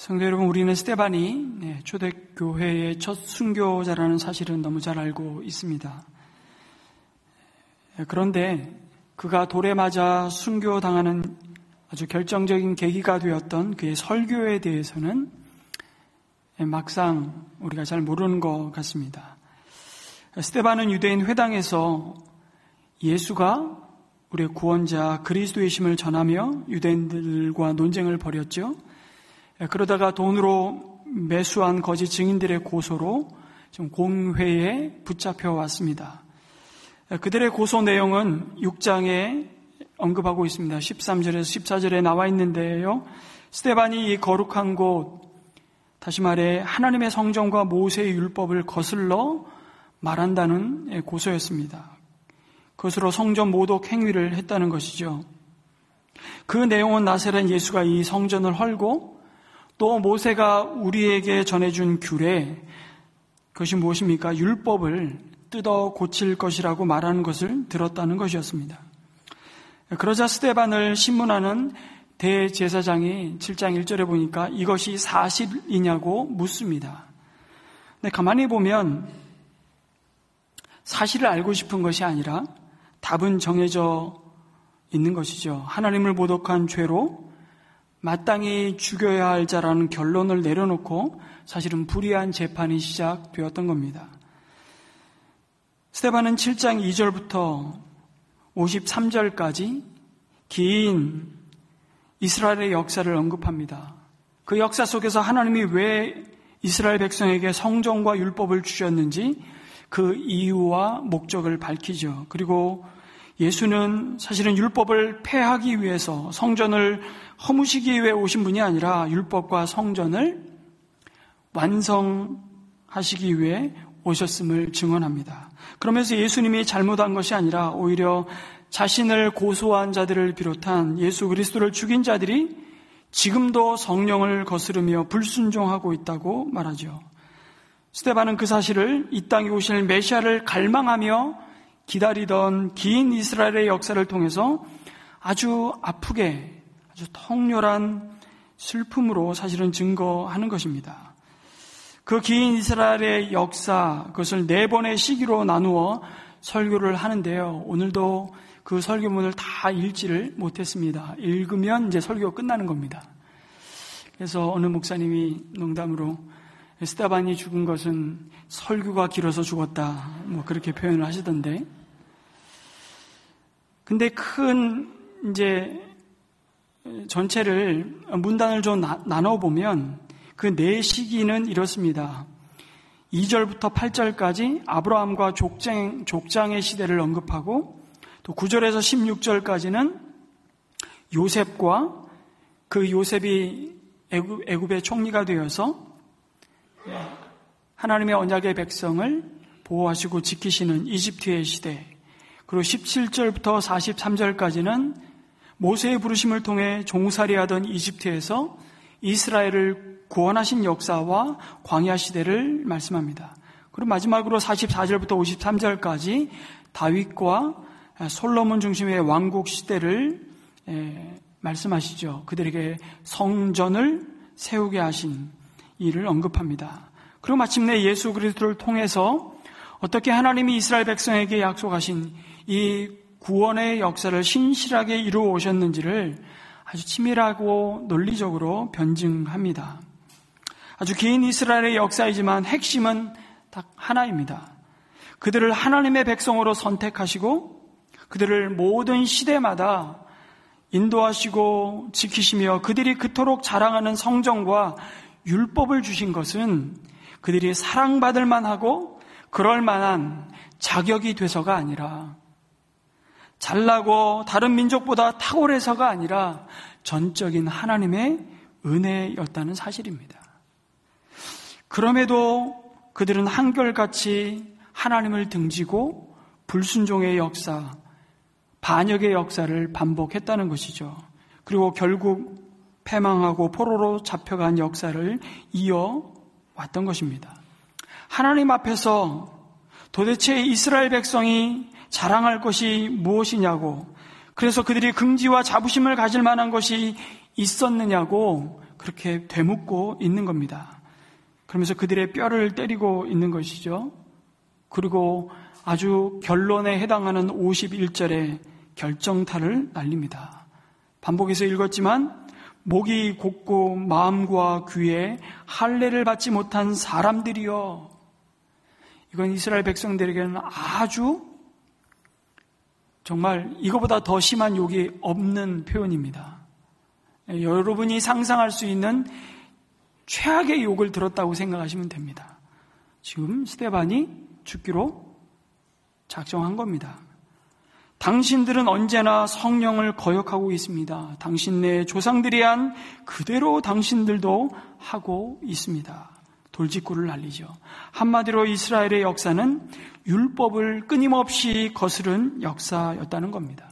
성도 여러분, 우리는 스데반이 초대교회의 첫 순교자라는 사실은 너무 잘 알고 있습니다. 그런데 그가 돌에 맞아 순교당하는 아주 결정적인 계기가 되었던 그의 설교에 대해서는 막상 우리가 잘 모르는 것 같습니다. 스데반은 유대인 회당에서 예수가 우리의 구원자 그리스도의 심을 전하며 유대인들과 논쟁을 벌였죠. 그러다가 돈으로 매수한 거짓 증인들의 고소로 좀 공회에 붙잡혀 왔습니다. 그들의 고소 내용은 6장에 언급하고 있습니다. 13절에서 14절에 나와 있는데요. 스데반이 이 거룩한 곳, 다시 말해 하나님의 성전과 모세의 율법을 거슬러 말한다는 고소였습니다. 그것으로 성전 모독 행위를 했다는 것이죠. 그 내용은 나사렛 예수가 이 성전을 헐고 또 모세가 우리에게 전해준 규례, 그것이 무엇입니까? 율법을 뜯어 고칠 것이라고 말하는 것을 들었다는 것이었습니다. 그러자 스데반을 신문하는 대제사장이 7장 1절에 보니까 이것이 사실이냐고 묻습니다. 근데 가만히 보면 사실을 알고 싶은 것이 아니라 답은 정해져 있는 것이죠. 하나님을 모독한 죄로 마땅히 죽여야 할 자라는 결론을 내려놓고 사실은 불의한 재판이 시작되었던 겁니다. 스데반은 7장 2절부터 53절까지 긴 이스라엘의 역사를 언급합니다. 그 역사 속에서 하나님이 왜 이스라엘 백성에게 성전과 율법을 주셨는지 그 이유와 목적을 밝히죠. 그리고 예수는 사실은 율법을 폐하기 위해서 성전을 허무시기 위해 오신 분이 아니라 율법과 성전을 완성하시기 위해 오셨음을 증언합니다. 그러면서 예수님이 잘못한 것이 아니라 오히려 자신을 고소한 자들을 비롯한 예수 그리스도를 죽인 자들이 지금도 성령을 거스르며 불순종하고 있다고 말하죠. 스데반은 그 사실을 이 땅에 오실 메시아를 갈망하며 기다리던 긴 이스라엘의 역사를 통해서 아주 아프게 아주 통렬한 슬픔으로 사실은 증거하는 것입니다. 그 긴 이스라엘의 역사, 그것을 4번의 시기로 나누어 설교를 하는데요. 오늘도 그 설교문을 다 읽지를 못했습니다. 읽으면 이제 설교가 끝나는 겁니다. 그래서 어느 목사님이 농담으로 스데반이 죽은 것은 설교가 길어서 죽었다, 그렇게 표현을 하시던데. 근데 큰 이제 전체를 문단을 좀 나눠보면 그 4시기는 이렇습니다. 2절부터 8절까지 아브라함과 족장의 시대를 언급하고 또 9절에서 16절까지는 요셉과 그 요셉이 애굽의 총리가 되어서 하나님의 언약의 백성을 보호하시고 지키시는 이집트의 시대, 그리고 17절부터 43절까지는 모세의 부르심을 통해 종살이하던 이집트에서 이스라엘을 구원하신 역사와 광야 시대를 말씀합니다. 그리고 마지막으로 44절부터 53절까지 다윗과 솔로몬 중심의 왕국 시대를 말씀하시죠. 그들에게 성전을 세우게 하신 일을 언급합니다. 그리고 마침내 예수 그리스도를 통해서 어떻게 하나님이 이스라엘 백성에게 약속하신 이 구원의 역사를 신실하게 이루어 오셨는지를 아주 치밀하고 논리적으로 변증합니다. 아주 긴 이스라엘의 역사이지만 핵심은 딱 하나입니다. 그들을 하나님의 백성으로 선택하시고 그들을 모든 시대마다 인도하시고 지키시며 그들이 그토록 자랑하는 성전과 율법을 주신 것은 그들이 사랑받을 만하고 그럴 만한 자격이 돼서가 아니라, 잘나고 다른 민족보다 탁월해서가 아니라 전적인 하나님의 은혜였다는 사실입니다. 그럼에도 그들은 한결같이 하나님을 등지고 불순종의 역사, 반역의 역사를 반복했다는 것이죠. 그리고 결국 패망하고 포로로 잡혀간 역사를 이어왔던 것입니다. 하나님 앞에서 도대체 이스라엘 백성이 자랑할 것이 무엇이냐고, 그래서 그들이 긍지와 자부심을 가질 만한 것이 있었느냐고 그렇게 되묻고 있는 겁니다. 그러면서 그들의 뼈를 때리고 있는 것이죠. 그리고 아주 결론에 해당하는 51절에 결정타를 날립니다. 반복해서 읽었지만 목이 곧고 마음과 귀에 할례를 받지 못한 사람들이여. 이건 이스라엘 백성들에게는 아주 정말 이거보다 더 심한 욕이 없는 표현입니다. 여러분이 상상할 수 있는 최악의 욕을 들었다고 생각하시면 됩니다. 지금 스데반이 죽기로 작정한 겁니다. 당신들은 언제나 성령을 거역하고 있습니다. 당신네 조상들이 한 그대로 당신들도 하고 있습니다. 돌직구를 날리죠. 한마디로 이스라엘의 역사는 율법을 끊임없이 거스른 역사였다는 겁니다.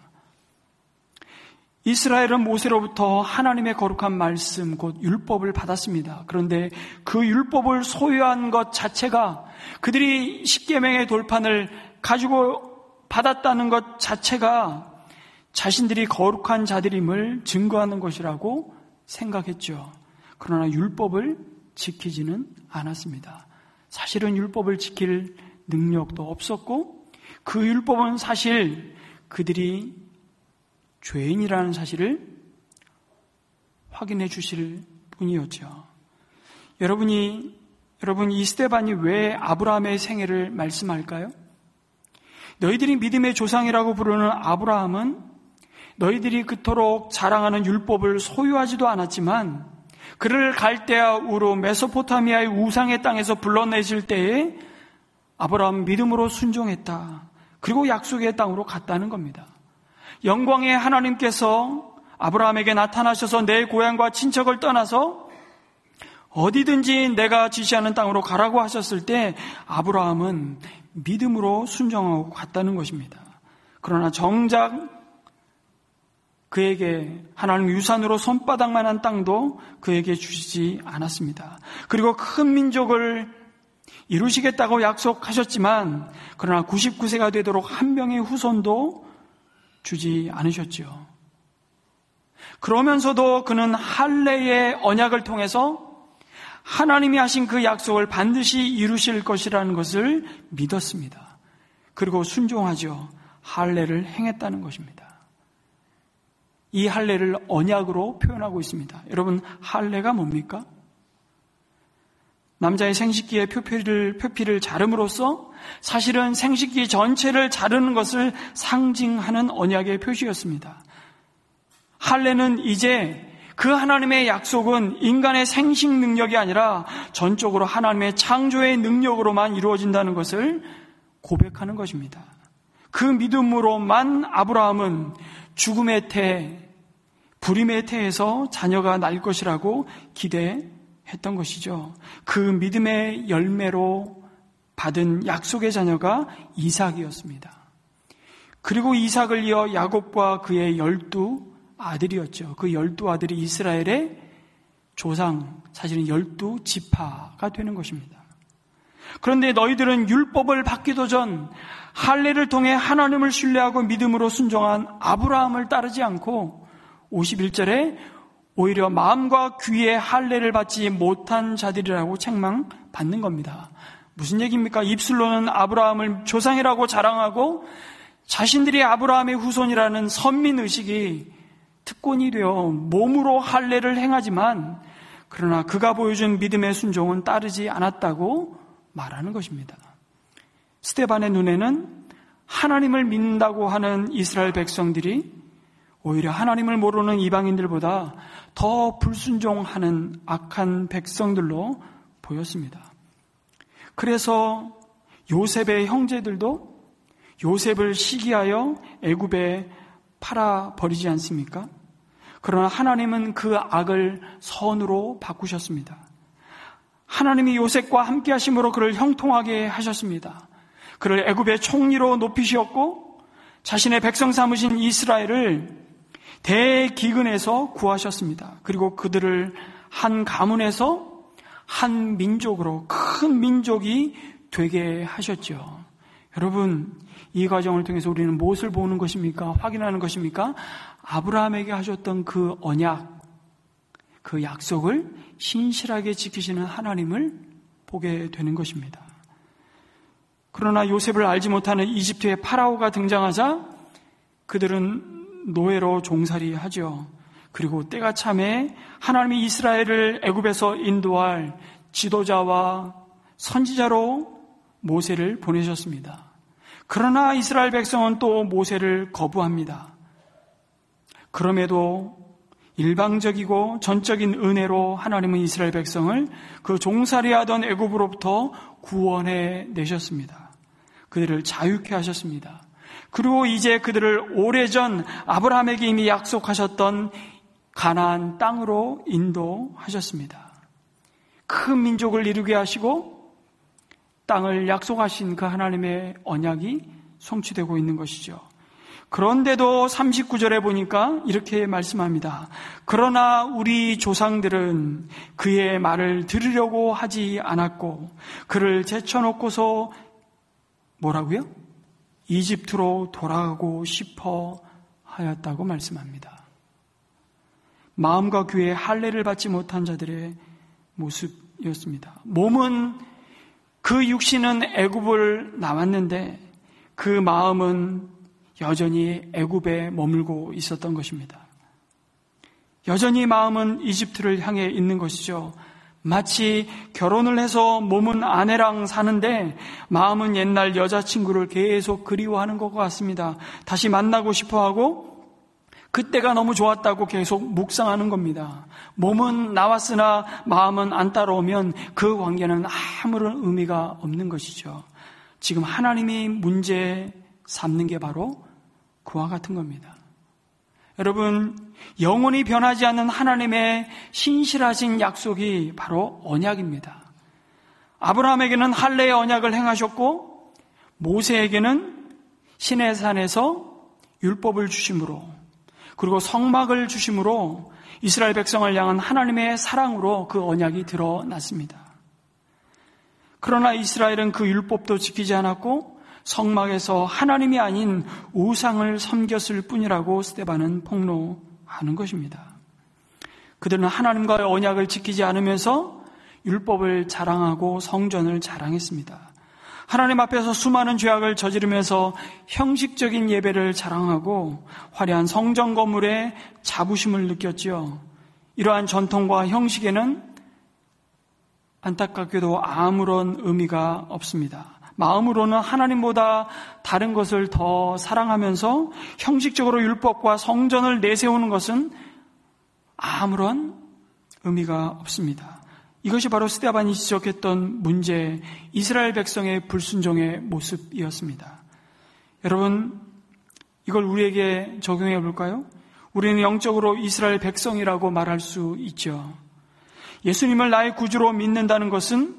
이스라엘은 모세로부터 하나님의 거룩한 말씀, 곧 율법을 받았습니다. 그런데 그 율법을 소유한 것 자체가 그들이 십계명의 돌판을 가지고 받았다는 것 자체가 자신들이 거룩한 자들임을 증거하는 것이라고 생각했죠. 그러나 율법을 지키지는 않았습니다. 사실은 율법을 지킬 능력도 없었고 그 율법은 사실 그들이 죄인이라는 사실을 확인해 주실 뿐이었죠. 여러분 이 스데반이 왜 아브라함의 생애를 말씀할까요? 너희들이 믿음의 조상이라고 부르는 아브라함은 너희들이 그토록 자랑하는 율법을 소유하지도 않았지만 그를 갈대아 우르 메소포타미아의 우상의 땅에서 불러내실 때에 아브라함 믿음으로 순종했다. 그리고 약속의 땅으로 갔다는 겁니다. 영광의 하나님께서 아브라함에게 나타나셔서 내 고향과 친척을 떠나서 어디든지 내가 지시하는 땅으로 가라고 하셨을 때 아브라함은 믿음으로 순종하고 갔다는 것입니다. 그러나 정작 그에게 하나님 유산으로 손바닥만한 땅도 그에게 주시지 않았습니다. 그리고 큰 민족을 이루시겠다고 약속하셨지만 그러나 99세가 되도록 한 명의 후손도 주지 않으셨죠. 그러면서도 그는 할례의 언약을 통해서 하나님이 하신 그 약속을 반드시 이루실 것이라는 것을 믿었습니다. 그리고 순종하죠. 할례를 행했다는 것입니다. 이 할례를 언약으로 표현하고 있습니다. 여러분, 할례가 뭡니까? 남자의 생식기의 표피를 자름으로써 사실은 생식기 전체를 자르는 것을 상징하는 언약의 표시였습니다. 할례는 이제 그 하나님의 약속은 인간의 생식 능력이 아니라 전적으로 하나님의 창조의 능력으로만 이루어진다는 것을 고백하는 것입니다. 그 믿음으로만 아브라함은 죽음의 태, 불임의 태에서 자녀가 날 것이라고 기대했던 것이죠. 그 믿음의 열매로 받은 약속의 자녀가 이삭이었습니다. 그리고 이삭을 이어 야곱과 그의 12아들이었죠. 그 12아들이 이스라엘의 조상, 사실은 12지파가 되는 것입니다. 그런데 너희들은 율법을 받기도 전 할례를 통해 하나님을 신뢰하고 믿음으로 순종한 아브라함을 따르지 않고 51절에 오히려 마음과 귀에 할례를 받지 못한 자들이라고 책망받는 겁니다. 무슨 얘기입니까? 입술로는 아브라함을 조상이라고 자랑하고 자신들이 아브라함의 후손이라는 선민의식이 특권이 되어 몸으로 할례를 행하지만 그러나 그가 보여준 믿음의 순종은 따르지 않았다고 말하는 것입니다. 스데반의 눈에는 하나님을 믿는다고 하는 이스라엘 백성들이 오히려 하나님을 모르는 이방인들보다 더 불순종하는 악한 백성들로 보였습니다. 그래서 요셉의 형제들도 요셉을 시기하여 애굽에 팔아버리지 않습니까? 그러나 하나님은 그 악을 선으로 바꾸셨습니다. 하나님이 요셉과 함께 하심으로 그를 형통하게 하셨습니다. 그를 애굽의 총리로 높이셨고 자신의 백성 삼으신 이스라엘을 대기근에서 구하셨습니다. 그리고 그들을 한 가문에서 한 민족으로 큰 민족이 되게 하셨죠. 여러분, 이 과정을 통해서 우리는 무엇을 보는 것입니까? 확인하는 것입니까? 아브라함에게 하셨던 그 언약, 그 약속을 신실하게 지키시는 하나님을 보게 되는 것입니다. 그러나 요셉을 알지 못하는 이집트의 파라오가 등장하자 그들은 노예로 종살이하죠. 그리고 때가 참에 하나님이 이스라엘을 애굽에서 인도할 지도자와 선지자로 모세를 보내셨습니다. 그러나 이스라엘 백성은 또 모세를 거부합니다. 그럼에도 일방적이고 전적인 은혜로 하나님은 이스라엘 백성을 그 종살이하던 애굽으로부터 구원해 내셨습니다. 그들을 자유케 하셨습니다. 그리고 이제 그들을 오래전 아브라함에게 이미 약속하셨던 가나안 땅으로 인도하셨습니다. 큰 민족을 이루게 하시고 땅을 약속하신 그 하나님의 언약이 성취되고 있는 것이죠. 그런데도 39절에 보니까 이렇게 말씀합니다. 그러나 우리 조상들은 그의 말을 들으려고 하지 않았고 그를 제쳐놓고서 뭐라고요? 이집트로 돌아가고 싶어 하였다고 말씀합니다. 마음과 귀에 할례를 받지 못한 자들의 모습이었습니다. 몸은 그 육신은 애굽을 나왔는데 그 마음은 여전히 애굽에 머물고 있었던 것입니다. 여전히 마음은 이집트를 향해 있는 것이죠. 마치 결혼을 해서 몸은 아내랑 사는데 마음은 옛날 여자친구를 계속 그리워하는 것 같습니다. 다시 만나고 싶어하고 그때가 너무 좋았다고 계속 묵상하는 겁니다. 몸은 나왔으나 마음은 안 따라오면 그 관계는 아무런 의미가 없는 것이죠. 지금 하나님이 문제 삼는 게 바로 그와 같은 겁니다. 여러분, 영원히 변하지 않는 하나님의 신실하신 약속이 바로 언약입니다. 아브라함에게는 할례의 언약을 행하셨고 모세에게는 시내산에서 율법을 주심으로 그리고 성막을 주심으로 이스라엘 백성을 향한 하나님의 사랑으로 그 언약이 드러났습니다. 그러나 이스라엘은 그 율법도 지키지 않았고 성막에서 하나님이 아닌 우상을 섬겼을 뿐이라고 스데반은 폭로하는 것입니다. 그들은 하나님과의 언약을 지키지 않으면서 율법을 자랑하고 성전을 자랑했습니다. 하나님 앞에서 수많은 죄악을 저지르면서 형식적인 예배를 자랑하고 화려한 성전 건물에 자부심을 느꼈지요. 이러한 전통과 형식에는 안타깝게도 아무런 의미가 없습니다. 마음으로는 하나님보다 다른 것을 더 사랑하면서 형식적으로 율법과 성전을 내세우는 것은 아무런 의미가 없습니다. 이것이 바로 스데반이 지적했던 문제, 이스라엘 백성의 불순종의 모습이었습니다. 여러분, 이걸 우리에게 적용해 볼까요? 우리는 영적으로 이스라엘 백성이라고 말할 수 있죠. 예수님을 나의 구주로 믿는다는 것은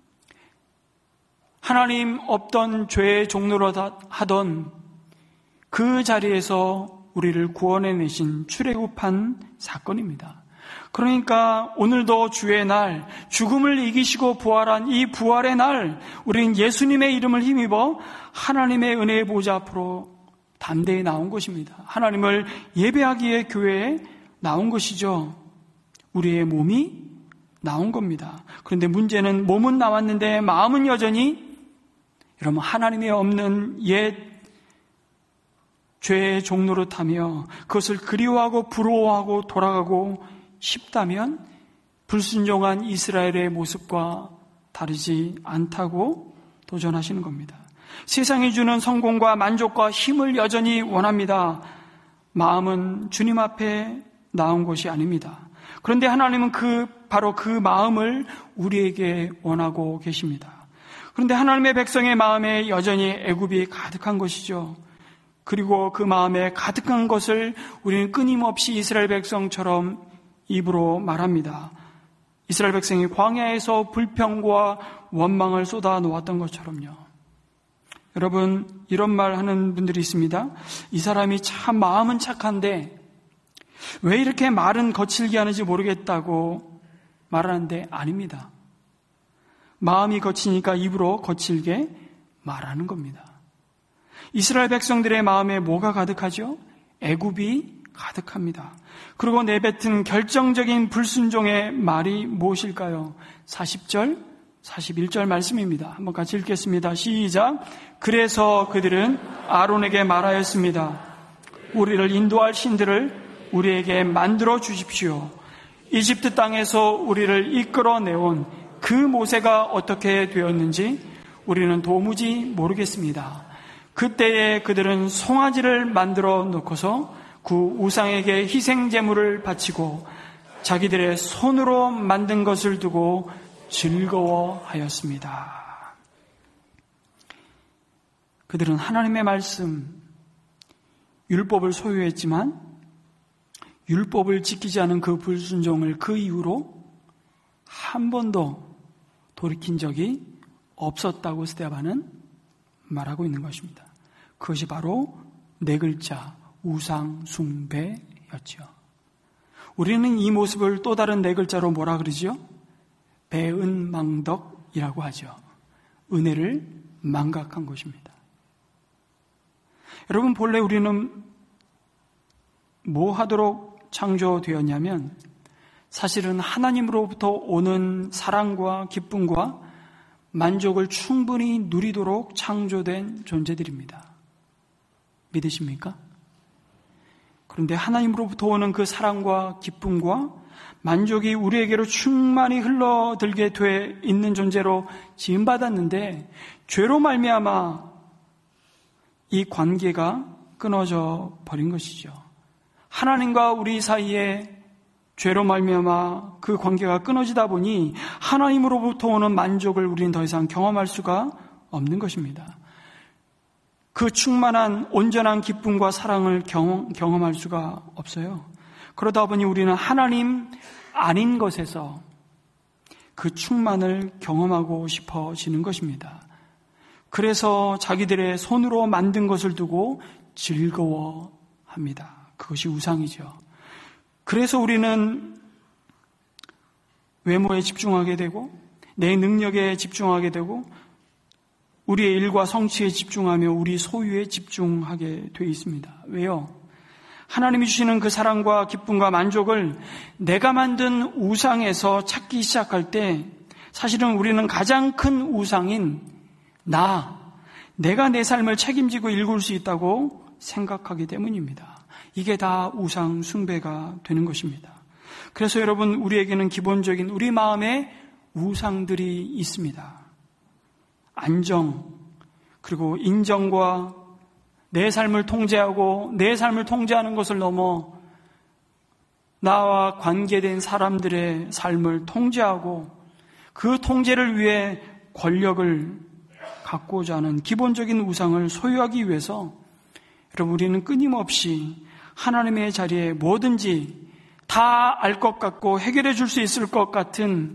하나님 없던 죄의 종로로 하던 그 자리에서 우리를 구원해내신 출애굽한 사건입니다. 그러니까 오늘도 주의 날, 죽음을 이기시고 부활한 이 부활의 날, 우리는 예수님의 이름을 힘입어 하나님의 은혜의 보좌 앞으로 담대히 나온 것입니다. 하나님을 예배하기 위해 교회에 나온 것이죠. 우리의 몸이 나온 겁니다. 그런데 문제는 몸은 나왔는데 마음은 여전히 여러분 하나님이 없는 옛 죄의 종노릇하며 그것을 그리워하고 부러워하고 돌아가고 싶다면 불순종한 이스라엘의 모습과 다르지 않다고 도전하시는 겁니다. 세상이 주는 성공과 만족과 힘을 여전히 원합니다. 마음은 주님 앞에 나온 것이 아닙니다. 그런데 하나님은 바로 그 마음을 우리에게 원하고 계십니다. 그런데 하나님의 백성의 마음에 여전히 애굽이 가득한 것이죠. 그리고 그 마음에 가득한 것을 우리는 끊임없이 이스라엘 백성처럼 입으로 말합니다. 이스라엘 백성이 광야에서 불평과 원망을 쏟아 놓았던 것처럼요. 여러분, 이런 말 하는 분들이 있습니다. 이 사람이 참 마음은 착한데 왜 이렇게 말은 거칠게 하는지 모르겠다고 말하는데 아닙니다. 마음이 거치니까 입으로 거칠게 말하는 겁니다. 이스라엘 백성들의 마음에 뭐가 가득하죠? 애굽이 가득합니다. 그리고 내뱉은 결정적인 불순종의 말이 무엇일까요? 40절, 41절 말씀입니다. 한번 같이 읽겠습니다. 시작. 그래서 그들은 아론에게 말하였습니다. 우리를 인도할 신들을 우리에게 만들어 주십시오. 이집트 땅에서 우리를 이끌어내온 그 모세가 어떻게 되었는지 우리는 도무지 모르겠습니다. 그때에 그들은 송아지를 만들어 놓고서 그 우상에게 희생 제물을 바치고 자기들의 손으로 만든 것을 두고 즐거워하였습니다. 그들은 하나님의 말씀, 율법을 소유했지만 율법을 지키지 않은 그 불순종을 그 이후로 한 번도 돌이킨 적이 없었다고 스데반은 말하고 있는 것입니다. 그것이 바로 네 글자 우상 숭배였죠. 우리는 이 모습을 또 다른 네 글자로 뭐라 그러죠? 배은망덕이라고 하죠. 은혜를 망각한 것입니다. 여러분, 본래 우리는 뭐 하도록 창조되었냐면 사실은 하나님으로부터 오는 사랑과 기쁨과 만족을 충분히 누리도록 창조된 존재들입니다. 믿으십니까? 그런데 하나님으로부터 오는 그 사랑과 기쁨과 만족이 우리에게로 충만히 흘러들게 돼 있는 존재로 지음받았는데 죄로 말미암아 이 관계가 끊어져 버린 것이죠. 하나님과 우리 사이에 죄로 말미암아 그 관계가 끊어지다 보니 하나님으로부터 오는 만족을 우리는 더 이상 경험할 수가 없는 것입니다. 그 충만한 온전한 기쁨과 사랑을 경험할 수가 없어요. 그러다 보니 우리는 하나님 아닌 것에서 그 충만을 경험하고 싶어지는 것입니다. 그래서 자기들의 손으로 만든 것을 두고 즐거워합니다. 그것이 우상이죠. 그래서 우리는 외모에 집중하게 되고 내 능력에 집중하게 되고 우리의 일과 성취에 집중하며 우리 소유에 집중하게 되어 있습니다. 왜요? 하나님이 주시는 그 사랑과 기쁨과 만족을 내가 만든 우상에서 찾기 시작할 때 사실은 우리는 가장 큰 우상인 내가 내 삶을 책임지고 일굴 수 있다고 생각하기 때문입니다. 이게 다 우상 숭배가 되는 것입니다. 그래서 여러분, 우리에게는 기본적인 우리 마음에 우상들이 있습니다. 안정, 그리고 인정과 내 삶을 통제하고 내 삶을 통제하는 것을 넘어 나와 관계된 사람들의 삶을 통제하고 그 통제를 위해 권력을 갖고자 하는 기본적인 우상을 소유하기 위해서 여러분, 우리는 끊임없이 하나님의 자리에 뭐든지 다 알 것 같고 해결해 줄 수 있을 것 같은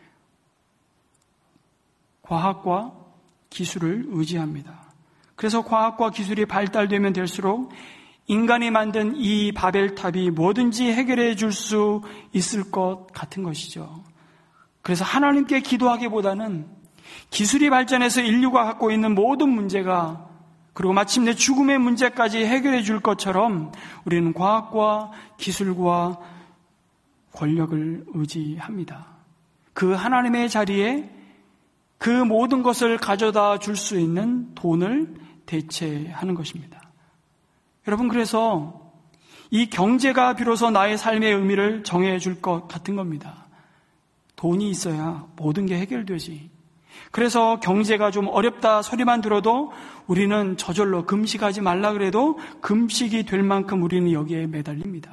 과학과 기술을 의지합니다. 그래서 과학과 기술이 발달되면 될수록 인간이 만든 이 바벨탑이 뭐든지 해결해 줄 수 있을 것 같은 것이죠. 그래서 하나님께 기도하기보다는 기술이 발전해서 인류가 갖고 있는 모든 문제가 그리고 마침내 죽음의 문제까지 해결해 줄 것처럼 우리는 과학과 기술과 권력을 의지합니다. 그 하나님의 자리에 그 모든 것을 가져다 줄 수 있는 돈을 대체하는 것입니다. 여러분, 그래서 이 경제가 비로소 나의 삶의 의미를 정해 줄 것 같은 겁니다. 돈이 있어야 모든 게 해결되지. 그래서 경제가 좀 어렵다 소리만 들어도 우리는 저절로 금식하지 말라 그래도 금식이 될 만큼 우리는 여기에 매달립니다.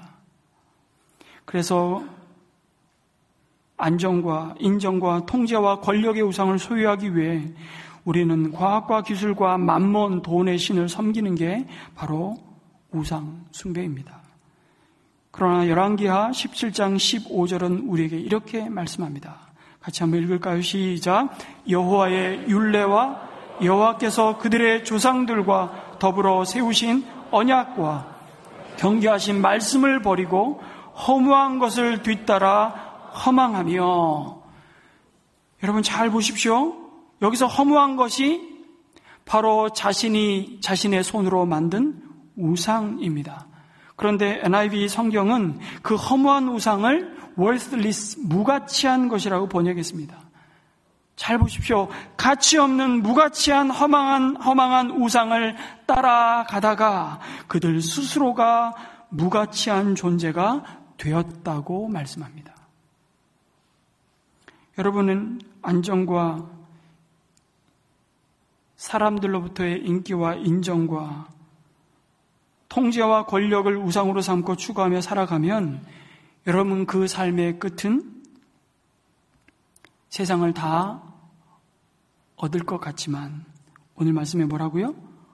그래서 안정과 인정과 통제와 권력의 우상을 소유하기 위해 우리는 과학과 기술과 만몬 돈의 신을 섬기는 게 바로 우상 숭배입니다. 그러나 열왕기하 17장 15절은 우리에게 이렇게 말씀합니다. 같이 한번 읽을까요? 시작. 여호와의 율례와 여호와께서 그들의 조상들과 더불어 세우신 언약과 경계하신 말씀을 버리고 허무한 것을 뒤따라 허망하며. 여러분 잘 보십시오. 여기서 허무한 것이 바로 자신의 손으로 만든 우상입니다. 그런데 NIV 성경은 그 허무한 우상을 worthless, 무가치한 것이라고 번역했습니다. 잘 보십시오. 가치 없는 무가치한 허망한 우상을 따라가다가 그들 스스로가 무가치한 존재가 되었다고 말씀합니다. 여러분은 안정과 사람들로부터의 인기와 인정과 통제와 권력을 우상으로 삼고 추구하며 살아가면 여러분 그 삶의 끝은 세상을 다 얻을 것 같지만 오늘 말씀에 뭐라고요?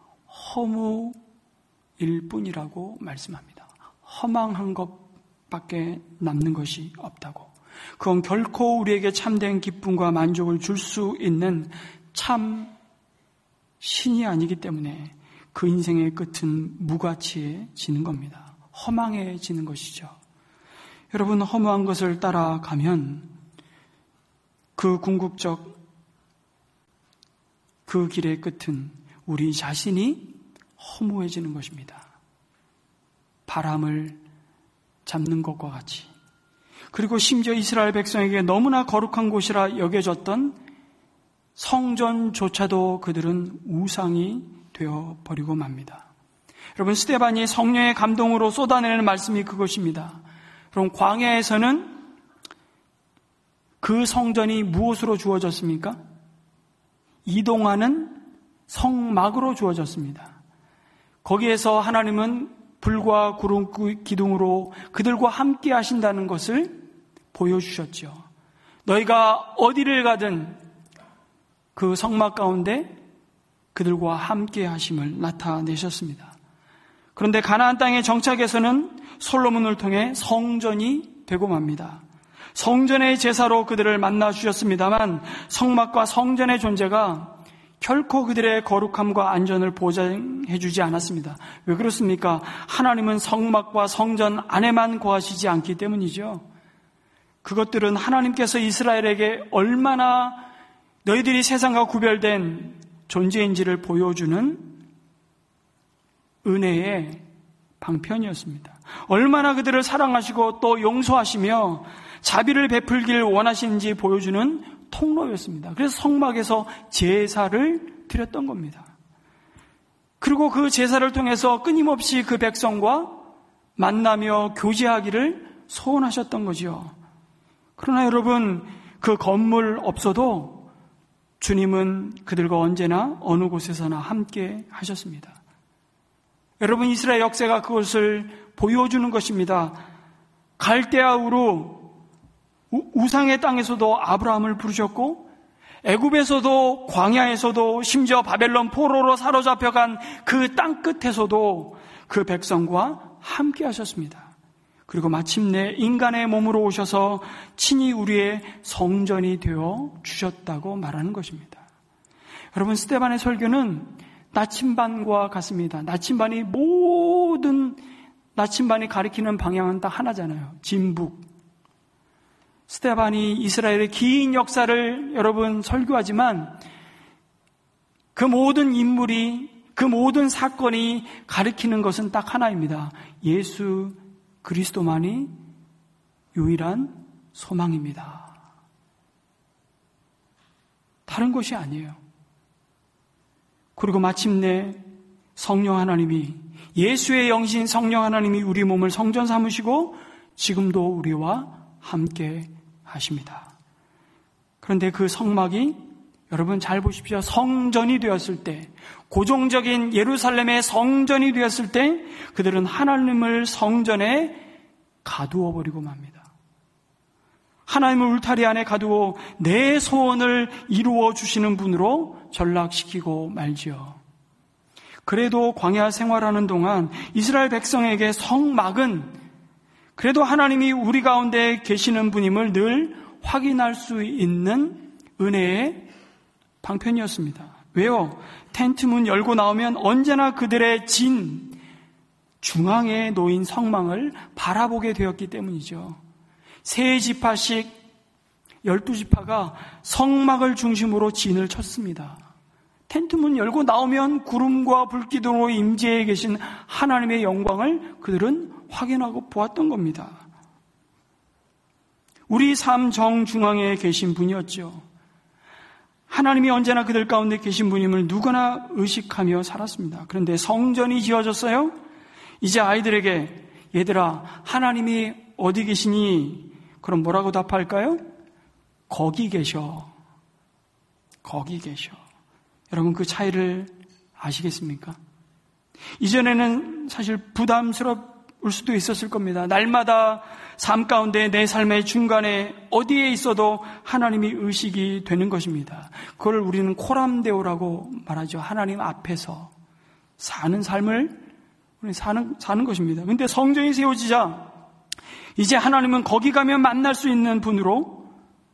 허무일 뿐이라고 말씀합니다. 허망한 것밖에 남는 것이 없다고. 그건 결코 우리에게 참된 기쁨과 만족을 줄 수 있는 참 신이 아니기 때문에 그 인생의 끝은 무가치해지는 겁니다. 허망해지는 것이죠. 여러분, 허무한 것을 따라가면 그 궁극적 그 길의 끝은 우리 자신이 허무해지는 것입니다. 바람을 잡는 것과 같이. 그리고 심지어 이스라엘 백성에게 너무나 거룩한 곳이라 여겨졌던 성전조차도 그들은 우상이 되어버리고 맙니다. 여러분, 스데반이 성령의 감동으로 쏟아내는 말씀이 그것입니다. 그럼 광야에서는 그 성전이 무엇으로 주어졌습니까? 이동하는 성막으로 주어졌습니다. 거기에서 하나님은 불과 구름 기둥으로 그들과 함께 하신다는 것을 보여주셨죠. 너희가 어디를 가든 그 성막 가운데 그들과 함께 하심을 나타내셨습니다. 그런데 가나안 땅의 정착에서는 솔로몬을 통해 성전이 되고 맙니다. 성전의 제사로 그들을 만나 주셨습니다만 성막과 성전의 존재가 결코 그들의 거룩함과 안전을 보장해 주지 않았습니다. 왜 그렇습니까? 하나님은 성막과 성전 안에만 거하시지 않기 때문이죠. 그것들은 하나님께서 이스라엘에게 얼마나 너희들이 세상과 구별된 존재인지를 보여주는 은혜의 방편이었습니다. 얼마나 그들을 사랑하시고 또 용서하시며 자비를 베풀길 원하시는지 보여주는 통로였습니다. 그래서 성막에서 제사를 드렸던 겁니다. 그리고 그 제사를 통해서 끊임없이 그 백성과 만나며 교제하기를 소원하셨던 거죠. 그러나 여러분, 그 건물 없어도 주님은 그들과 언제나 어느 곳에서나 함께 하셨습니다. 여러분, 이스라엘 역사가 그것을 보여주는 것입니다. 갈대아 우루 우상의 땅에서도 아브라함을 부르셨고 애굽에서도 광야에서도 심지어 바벨론 포로로 사로잡혀간 그 땅 끝에서도 그 백성과 함께 하셨습니다. 그리고 마침내 인간의 몸으로 오셔서 친히 우리의 성전이 되어 주셨다고 말하는 것입니다. 여러분, 스데반의 설교는 나침반과 같습니다. 나침반이 가리키는 방향은 딱 하나잖아요. 진북. 스데반이 이스라엘의 긴 역사를 여러분 설교하지만 그 모든 인물이, 그 모든 사건이 가리키는 것은 딱 하나입니다. 예수 그리스도만이 유일한 소망입니다. 다른 것이 아니에요. 그리고 마침내 성령 하나님이, 예수의 영신 성령 하나님이 우리 몸을 성전 삼으시고 지금도 우리와 함께 하십니다. 그런데 그 성막이 여러분 잘 보십시오. 성전이 되었을 때, 고종적인 예루살렘의 성전이 되었을 때 그들은 하나님을 성전에 가두어 버리고 맙니다. 하나님을 울타리 안에 가두어 내 소원을 이루어 주시는 분으로 전락시키고 말지요. 그래도 광야 생활하는 동안 이스라엘 백성에게 성막은 그래도 하나님이 우리 가운데 계시는 분임을 늘 확인할 수 있는 은혜의 방편이었습니다. 왜요? 텐트 문 열고 나오면 언제나 그들의 중앙에 놓인 성막을 바라보게 되었기 때문이죠. 세 지파씩 12지파가 성막을 중심으로 진을 쳤습니다. 텐트 문 열고 나오면 구름과 불기둥으로 임재해 계신 하나님의 영광을 그들은 확인하고 보았던 겁니다. 우리 삶 정중앙에 계신 분이었죠. 하나님이 언제나 그들 가운데 계신 분임을 누구나 의식하며 살았습니다. 그런데 성전이 지어졌어요. 이제 아이들에게 얘들아, 하나님이 어디 계시니? 그럼 뭐라고 답할까요? 거기 계셔. 거기 계셔. 여러분, 그 차이를 아시겠습니까? 이전에는 사실 부담스러울 수도 있었을 겁니다. 날마다 삶 가운데 내 삶의 중간에 어디에 있어도 하나님이 의식이 되는 것입니다. 그걸 우리는 코람데오라고 말하죠. 하나님 앞에서 사는 삶을 우리 사는 것입니다. 그런데 성전이 세워지자 이제 하나님은 거기 가면 만날 수 있는 분으로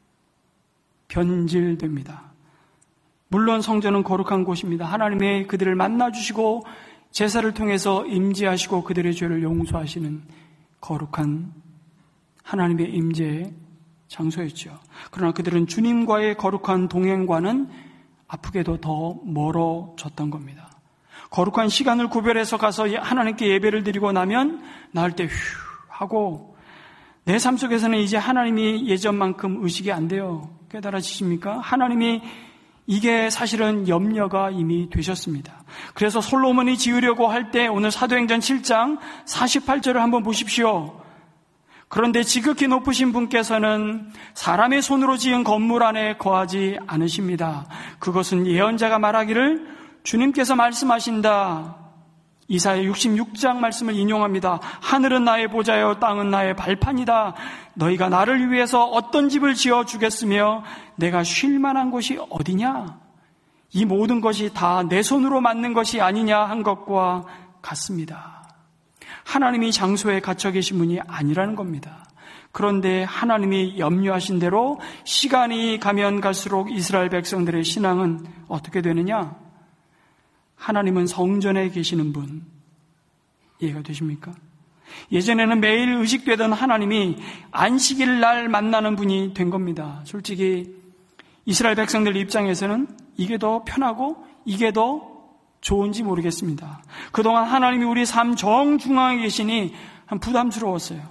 변질됩니다. 물론 성전은 거룩한 곳입니다. 하나님의 그들을 만나주시고 제사를 통해서 임재하시고 그들의 죄를 용서하시는 거룩한 하나님의 임재의 장소였죠. 그러나 그들은 주님과의 거룩한 동행과는 아프게도 더 멀어졌던 겁니다. 거룩한 시간을 구별해서 가서 하나님께 예배를 드리고 나면 나을 때 휴 하고 내 삶 속에서는 이제 하나님이 예전만큼 의식이 안 돼요. 깨달아지십니까? 하나님이 이게 사실은 염려가 이미 되셨습니다. 그래서 솔로몬이 지으려고 할 때 오늘 사도행전 7장 48절을 한번 보십시오. 그런데 지극히 높으신 분께서는 사람의 손으로 지은 건물 안에 거하지 않으십니다. 그것은 예언자가 말하기를 주님께서 말씀하신다. 이사야 66장 말씀을 인용합니다. 하늘은 나의 보좌요 땅은 나의 발판이다. 너희가 나를 위해서 어떤 집을 지어 주겠으며 내가 쉴 만한 곳이 어디냐? 이 모든 것이 다 내 손으로 만든 것이 아니냐 한 것과 같습니다. 하나님이 장소에 갇혀 계신 분이 아니라는 겁니다. 그런데 하나님이 염려하신 대로 시간이 가면 갈수록 이스라엘 백성들의 신앙은 어떻게 되느냐? 하나님은 성전에 계시는 분. 이해가 되십니까? 예전에는 매일 의식되던 하나님이 안식일 날 만나는 분이 된 겁니다. 솔직히 이스라엘 백성들 입장에서는 이게 더 편하고 이게 더 좋은지 모르겠습니다. 그동안 하나님이 우리 삶 정중앙에 계시니 부담스러웠어요.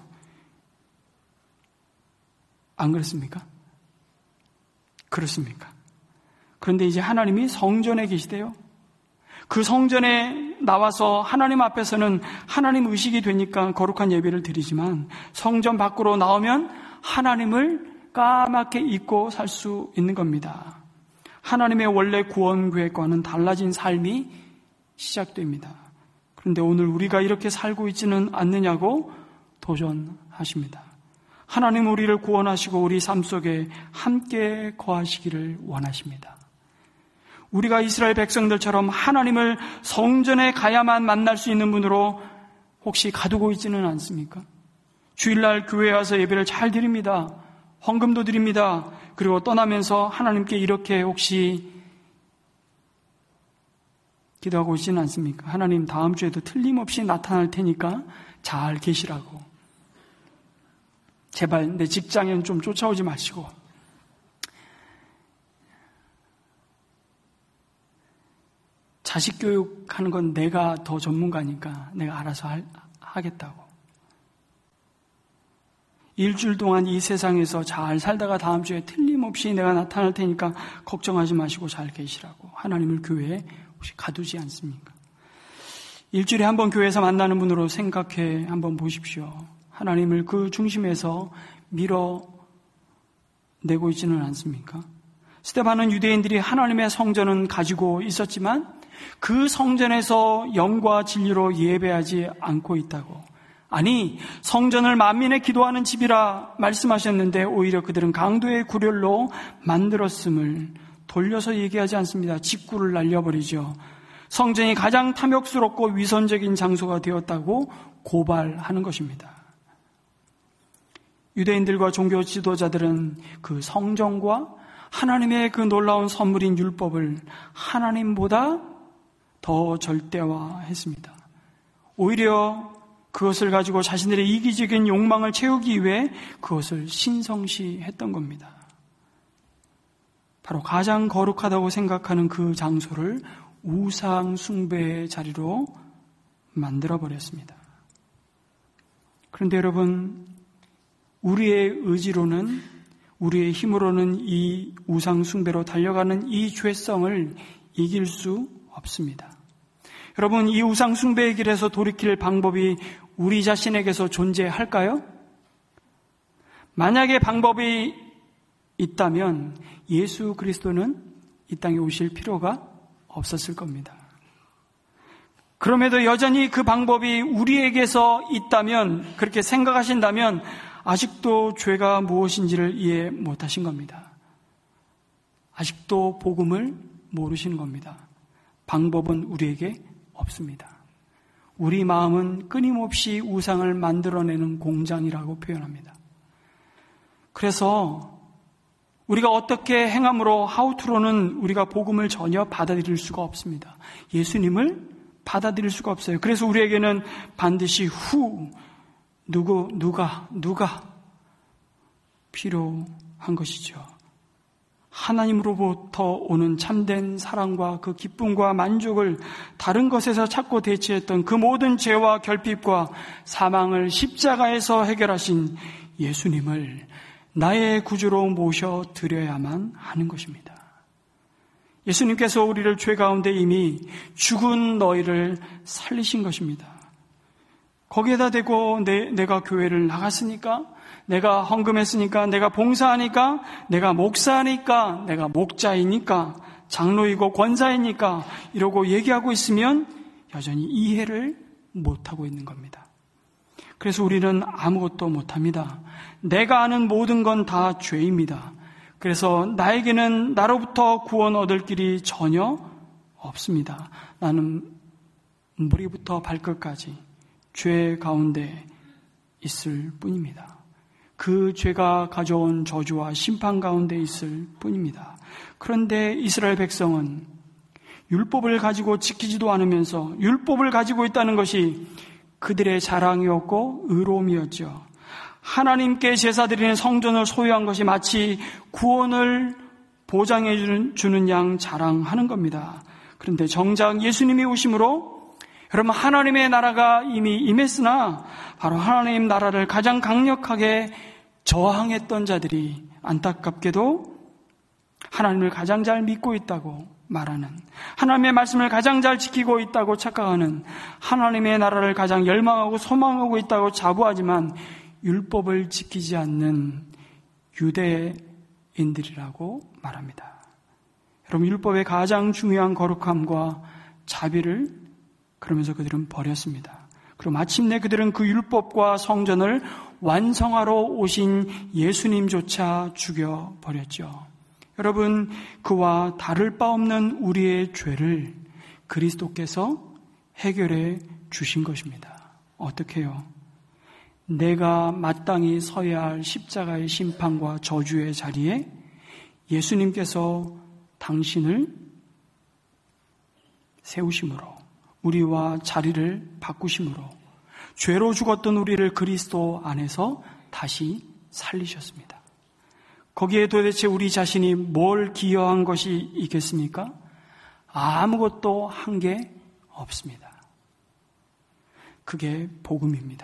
안 그렇습니까? 그렇습니까? 그런데 이제 하나님이 성전에 계시대요. 그 성전에 나와서 하나님 앞에서는 하나님 의식이 되니까 거룩한 예배를 드리지만 성전 밖으로 나오면 하나님을 까맣게 잊고 살 수 있는 겁니다. 하나님의 원래 구원 계획과는 달라진 삶이 시작됩니다. 그런데 오늘 우리가 이렇게 살고 있지는 않느냐고 도전하십니다. 하나님 우리를 구원하시고 우리 삶 속에 함께 거하시기를 원하십니다. 우리가 이스라엘 백성들처럼 하나님을 성전에 가야만 만날 수 있는 분으로 혹시 가두고 있지는 않습니까? 주일날 교회에 와서 예배를 잘 드립니다. 헌금도 드립니다. 그리고 떠나면서 하나님께 이렇게 혹시 기도하고 있지는 않습니까? 하나님 다음 주에도 틀림없이 나타날 테니까 잘 계시라고. 제발 내 직장엔 좀 쫓아오지 마시고. 자식 교육하는 건 내가 더 전문가니까 내가 알아서 하겠다고. 일주일 동안 이 세상에서 잘 살다가 다음 주에 틀림없이 내가 나타날 테니까 걱정하지 마시고 잘 계시라고. 하나님을 교회에 혹시 가두지 않습니까? 일주일에 한 번 교회에서 만나는 분으로 생각해 한번 보십시오. 하나님을 그 중심에서 밀어내고 있지는 않습니까? 스데반은 유대인들이 하나님의 성전은 가지고 있었지만 그 성전에서 영과 진리로 예배하지 않고 있다고. 아니, 성전을 만민의 기도하는 집이라 말씀하셨는데 오히려 그들은 강도의 구렬로 만들었음을 돌려서 얘기하지 않습니다. 직구를 날려버리죠. 성전이 가장 탐욕스럽고 위선적인 장소가 되었다고 고발하는 것입니다. 유대인들과 종교 지도자들은 그 성전과 하나님의 그 놀라운 선물인 율법을 하나님보다 더 절대화했습니다. 오히려 그것을 가지고 자신들의 이기적인 욕망을 채우기 위해 그것을 신성시했던 겁니다. 바로 가장 거룩하다고 생각하는 그 장소를 우상 숭배의 자리로 만들어버렸습니다. 그런데 여러분, 우리의 의지로는, 우리의 힘으로는 이 우상 숭배로 달려가는 이 죄성을 이길 수 없습니다. 여러분, 이 우상 숭배의 길에서 돌이킬 방법이 우리 자신에게서 존재할까요? 만약에 방법이 있다면 예수 그리스도는 이 땅에 오실 필요가 없었을 겁니다. 그럼에도 여전히 그 방법이 우리에게서 있다면, 그렇게 생각하신다면 아직도 죄가 무엇인지를 이해 못하신 겁니다. 아직도 복음을 모르시는 겁니다. 방법은 우리에게 없습니다. 우리 마음은 끊임없이 우상을 만들어내는 공장이라고 표현합니다. 그래서 우리가 어떻게 행함으로, 하우투로는 우리가 복음을 전혀 받아들일 수가 없습니다. 예수님을 받아들일 수가 없어요. 그래서 우리에게는 반드시 누가 필요한 것이죠. 하나님으로부터 오는 참된 사랑과 그 기쁨과 만족을 다른 것에서 찾고 대체했던 그 모든 죄와 결핍과 사망을 십자가에서 해결하신 예수님을 나의 구주로 모셔드려야만 하는 것입니다. 예수님께서 우리를 죄 가운데 이미 죽은 너희를 살리신 것입니다. 거기에다 대고 내가 교회를 나갔으니까, 내가 헌금했으니까, 내가 봉사하니까, 내가 목사니까, 내가 목자이니까, 장로이고 권사이니까 이러고 얘기하고 있으면 여전히 이해를 못하고 있는 겁니다. 그래서 우리는 아무것도 못합니다. 내가 아는 모든 건 다 죄입니다. 그래서 나에게는 나로부터 구원 얻을 길이 전혀 없습니다. 나는 머리부터 발끝까지 죄 가운데 있을 뿐입니다. 그 죄가 가져온 저주와 심판 가운데 있을 뿐입니다. 그런데 이스라엘 백성은 율법을 가지고 지키지도 않으면서 율법을 가지고 있다는 것이 그들의 자랑이었고 의로움이었죠. 하나님께 제사 드리는 성전을 소유한 것이 마치 구원을 보장해 주는 양 자랑하는 겁니다. 그런데 정작 예수님이 오심으로 여러분, 하나님의 나라가 이미 임했으나 바로 하나님 나라를 가장 강력하게 저항했던 자들이 안타깝게도 하나님을 가장 잘 믿고 있다고 말하는, 하나님의 말씀을 가장 잘 지키고 있다고 착각하는, 하나님의 나라를 가장 열망하고 소망하고 있다고 자부하지만 율법을 지키지 않는 유대인들이라고 말합니다. 여러분, 율법의 가장 중요한 거룩함과 자비를 그러면서 그들은 버렸습니다. 그리고 마침내 그들은 그 율법과 성전을 완성하러 오신 예수님조차 죽여버렸죠. 여러분, 그와 다를 바 없는 우리의 죄를 그리스도께서 해결해 주신 것입니다. 어떻게 해요? 내가 마땅히 서야 할 십자가의 심판과 저주의 자리에 예수님께서 당신을 세우심으로, 우리와 자리를 바꾸심으로 죄로 죽었던 우리를 그리스도 안에서 다시 살리셨습니다. 거기에 도대체 우리 자신이 뭘 기여한 것이 있겠습니까? 아무것도 한 게 없습니다. 그게 복음입니다.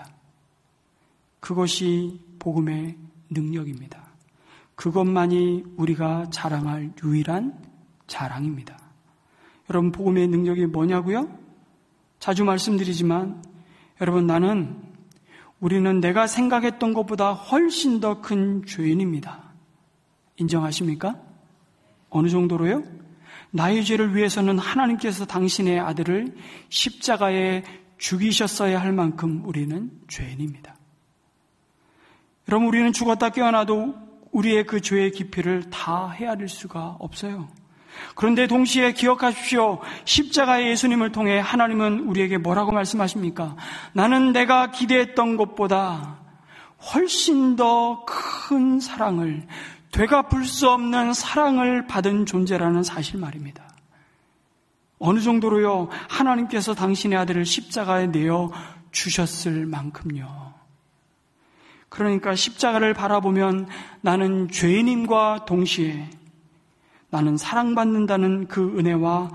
그것이 복음의 능력입니다. 그것만이 우리가 자랑할 유일한 자랑입니다. 여러분, 복음의 능력이 뭐냐고요? 자주 말씀드리지만 여러분, 우리는 내가 생각했던 것보다 훨씬 더 큰 죄인입니다. 인정하십니까? 어느 정도로요? 나의 죄를 위해서는 하나님께서 당신의 아들을 십자가에 죽이셨어야 할 만큼 우리는 죄인입니다. 여러분, 우리는 죽었다 깨어나도 우리의 그 죄의 깊이를 다 헤아릴 수가 없어요. 그런데 동시에 기억하십시오. 십자가의 예수님을 통해 하나님은 우리에게 뭐라고 말씀하십니까? 나는 내가 기대했던 것보다 훨씬 더 큰 사랑을, 되갚을 수 없는 사랑을 받은 존재라는 사실 말입니다. 어느 정도로요? 하나님께서 당신의 아들을 십자가에 내어 주셨을 만큼요. 그러니까 십자가를 바라보면 나는 죄인임과 동시에 나는 사랑받는다는 그 은혜와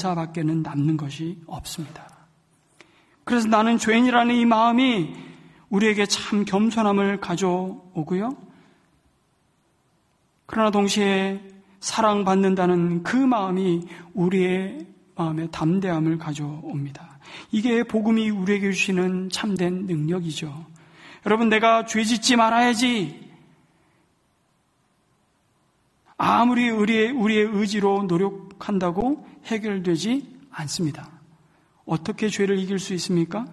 감사밖에는 남는 것이 없습니다. 그래서 나는 죄인이라는 이 마음이 우리에게 참 겸손함을 가져오고요. 그러나 동시에 사랑받는다는 그 마음이 우리의 마음에 담대함을 가져옵니다. 이게 복음이 우리에게 주시는 참된 능력이죠. 여러분, 내가 죄 짓지 말아야지. 아무리 우리의 의지로 노력한다고 해결되지 않습니다. 어떻게 죄를 이길 수 있습니까?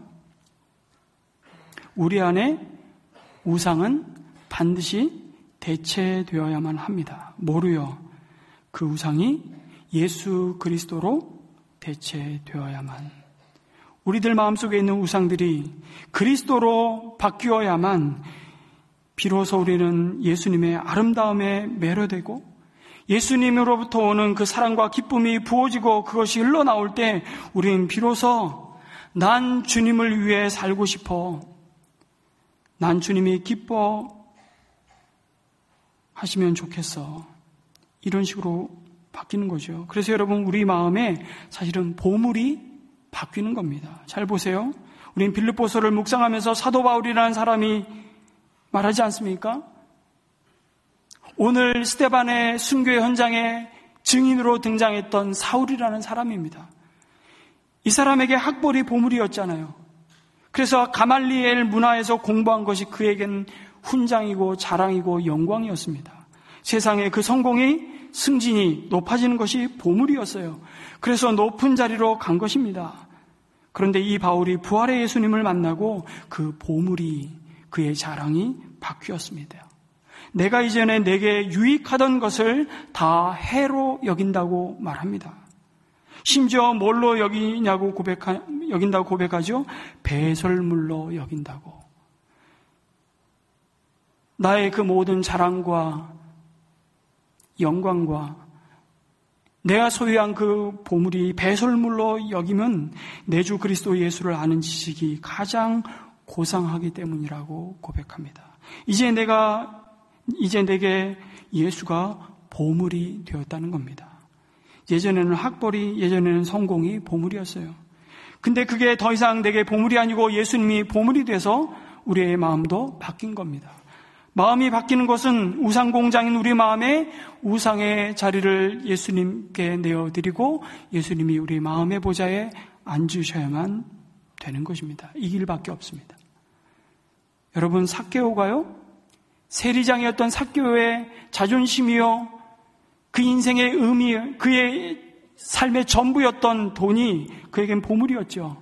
우리 안에 우상은 반드시 대체되어야만 합니다. 뭐로요? 그 우상이 예수 그리스도로 대체되어야만. 우리들 마음속에 있는 우상들이 그리스도로 바뀌어야만 비로소 우리는 예수님의 아름다움에 매료되고 예수님으로부터 오는 그 사랑과 기쁨이 부어지고 그것이 흘러나올 때 우리는 비로소 난 주님을 위해 살고 싶어. 난 주님이 기뻐하시면 좋겠어. 이런 식으로 바뀌는 거죠. 그래서 여러분, 우리 마음에 사실은 보물이 바뀌는 겁니다. 잘 보세요. 우린 빌립보서를 묵상하면서 사도 바울이라는 사람이 말하지 않습니까? 오늘 스데반의 순교의 현장에 증인으로 등장했던 사울이라는 사람입니다. 이 사람에게 학벌이 보물이었잖아요. 그래서 가말리엘 문화에서 공부한 것이 그에겐 훈장이고 자랑이고 영광이었습니다. 세상에 그 성공이, 승진이 높아지는 것이 보물이었어요. 그래서 높은 자리로 간 것입니다. 그런데 이 바울이 부활의 예수님을 만나고 그 보물이, 그의 자랑이 바뀌었습니다. 내가 이전에 내게 유익하던 것을 다 해로 여긴다고 말합니다. 심지어 뭘로 여긴다고 고백하죠? 배설물로 여긴다고. 나의 그 모든 자랑과 영광과 내가 소유한 그 보물이 배설물로 여기면 내 주 그리스도 예수를 아는 지식이 가장 고상하기 때문이라고 고백합니다. 이제 내게 예수가 보물이 되었다는 겁니다. 예전에는 학벌이, 예전에는 성공이 보물이었어요. 근데 그게 더 이상 내게 보물이 아니고 예수님이 보물이 돼서 우리의 마음도 바뀐 겁니다. 마음이 바뀌는 것은 우상공장인 우리 마음에 우상의 자리를 예수님께 내어드리고 예수님이 우리 마음의 보좌에 앉으셔야만 되는 것입니다. 이 길밖에 없습니다. 여러분, 삭개오가요? 세리장이었던 삭개오의 자존심이요, 그 인생의 의미, 그의 삶의 전부였던 돈이 그에겐 보물이었죠.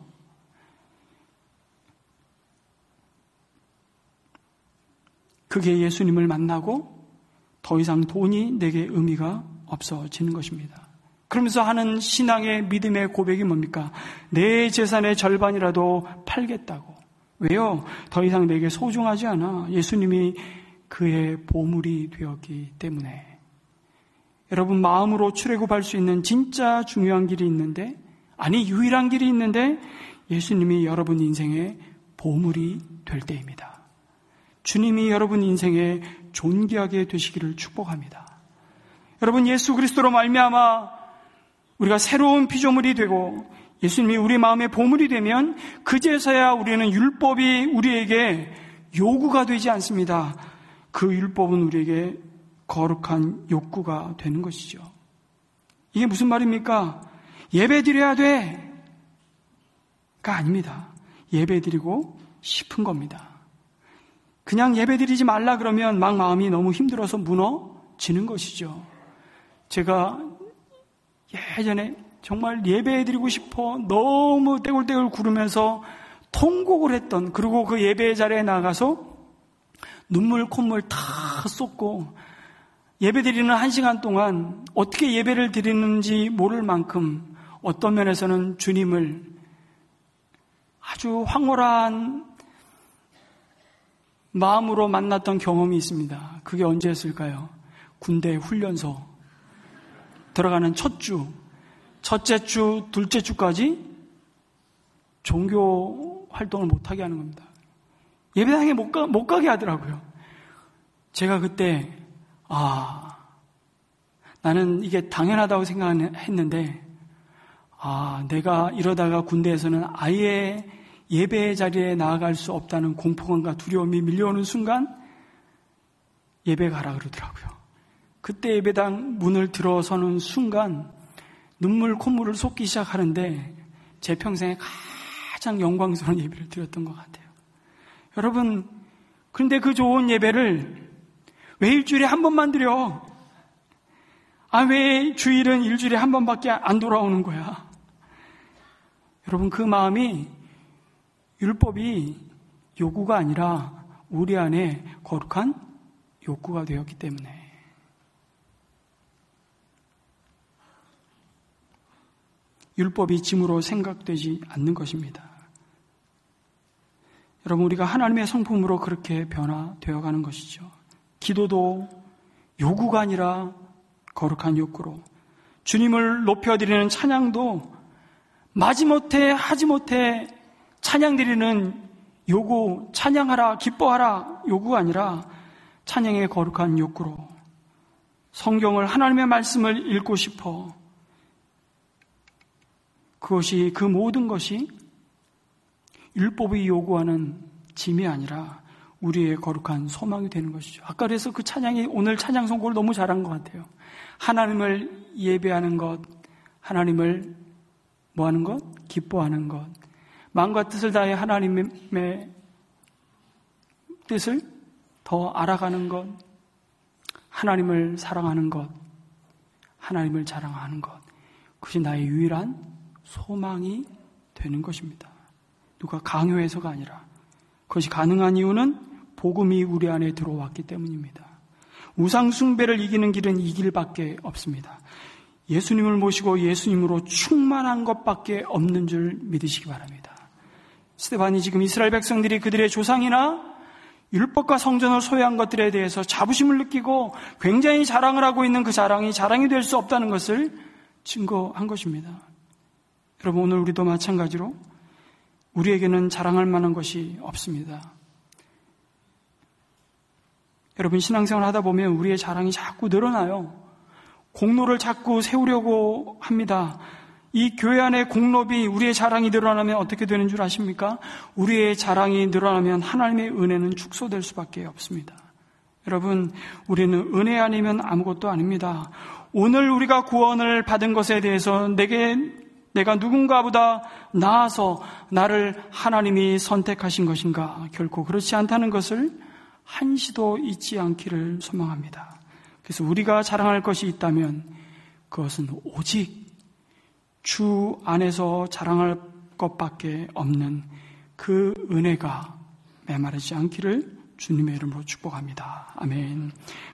그게 예수님을 만나고 더 이상 돈이 내게 의미가 없어지는 것입니다. 그러면서 하는 신앙의 믿음의 고백이 뭡니까? 내 재산의 절반이라도 팔겠다고. 왜요? 더 이상 내게 소중하지 않아. 예수님이 그의 보물이 되었기 때문에. 여러분, 마음으로 출애굽할 수 있는 진짜 중요한 길이 있는데, 아니 유일한 길이 있는데 예수님이 여러분 인생의 보물이 될 때입니다. 주님이 여러분 인생에 존귀하게 되시기를 축복합니다. 여러분, 예수 그리스도로 말미암아 우리가 새로운 피조물이 되고 예수님이 우리 마음의 보물이 되면 그제서야 우리는 율법이 우리에게 요구가 되지 않습니다. 그 율법은 우리에게 거룩한 욕구가 되는 것이죠. 이게 무슨 말입니까? 예배 드려야 돼! 가 아닙니다. 예배 드리고 싶은 겁니다. 그냥 예배 드리지 말라 그러면 막 마음이 너무 힘들어서 무너지는 것이죠. 제가 예전에 정말 예배 드리고 싶어 너무 떼굴떼굴 구르면서 통곡을 했던, 그리고 그 예배 자리에 나가서 눈물 콧물 다 쏟고 예배 드리는 1시간 동안 어떻게 예배를 드리는지 모를 만큼 어떤 면에서는 주님을 아주 황홀한 마음으로 만났던 경험이 있습니다. 그게 언제였을까요? 군대 훈련소 들어가는 첫 주, 첫째 주, 둘째 주까지 종교 활동을 못하게 하는 겁니다. 예배당에 못 가게 하더라고요. 제가 그때 나는 이게 당연하다고 생각했는데 내가 이러다가 군대에서는 아예 예배의 자리에 나아갈 수 없다는 공포감과 두려움이 밀려오는 순간 예배 가라 그러더라고요. 그때 예배당 문을 들어서는 순간 눈물 콧물을 쏟기 시작하는데 제 평생에 가장 영광스러운 예배를 드렸던 것 같아요. 여러분, 그런데 그 좋은 예배를 왜 일주일에 한 번만 드려? 왜 주일은 일주일에 한 번밖에 안 돌아오는 거야? 여러분, 그 마음이 율법이 요구가 아니라 우리 안에 거룩한 욕구가 되었기 때문에. 율법이 짐으로 생각되지 않는 것입니다. 여러분, 우리가 하나님의 성품으로 그렇게 변화되어 가는 것이죠. 기도도 요구가 아니라 거룩한 욕구로, 주님을 높여드리는 찬양도 마지못해 하지 못해 찬양드리는 요구, 찬양하라, 기뻐하라 요구가 아니라 찬양의 거룩한 욕구로, 성경을, 하나님의 말씀을 읽고 싶어, 그것이, 그 모든 것이 율법이 요구하는 짐이 아니라 우리의 거룩한 소망이 되는 것이죠. 아까 그래서 그 찬양이, 오늘 찬양 선곡을 너무 잘한 것 같아요. 하나님을 예배하는 것, 하나님을 뭐하는 것? 기뻐하는 것. 마음과 뜻을 다해 하나님의 뜻을 더 알아가는 것, 하나님을 사랑하는 것, 하나님을 자랑하는 것. 그것이 나의 유일한 소망이 되는 것입니다. 누가 강요해서가 아니라, 그것이 가능한 이유는 복음이 우리 안에 들어왔기 때문입니다. 우상 숭배를 이기는 길은 이 길밖에 없습니다. 예수님을 모시고 예수님으로 충만한 것밖에 없는 줄 믿으시기 바랍니다. 스데반이 지금 이스라엘 백성들이 그들의 조상이나 율법과 성전을 소유한 것들에 대해서 자부심을 느끼고 굉장히 자랑을 하고 있는 그 자랑이 될 수 없다는 것을 증거한 것입니다. 여러분, 오늘 우리도 마찬가지로 우리에게는 자랑할 만한 것이 없습니다. 여러분, 신앙생활 하다 보면 우리의 자랑이 자꾸 늘어나요. 공로를 자꾸 세우려고 합니다. 이 교회 안에 공로비, 우리의 자랑이 늘어나면 어떻게 되는 줄 아십니까? 우리의 자랑이 늘어나면 하나님의 은혜는 축소될 수밖에 없습니다. 여러분, 우리는 은혜 아니면 아무것도 아닙니다. 오늘 우리가 구원을 받은 것에 대해서 내가 누군가보다 나아서 나를 하나님이 선택하신 것인가? 결코 그렇지 않다는 것을 한시도 잊지 않기를 소망합니다. 그래서 우리가 자랑할 것이 있다면 그것은 오직 주 안에서 자랑할 것밖에 없는 그 은혜가 메마르지 않기를 주님의 이름으로 축복합니다. 아멘.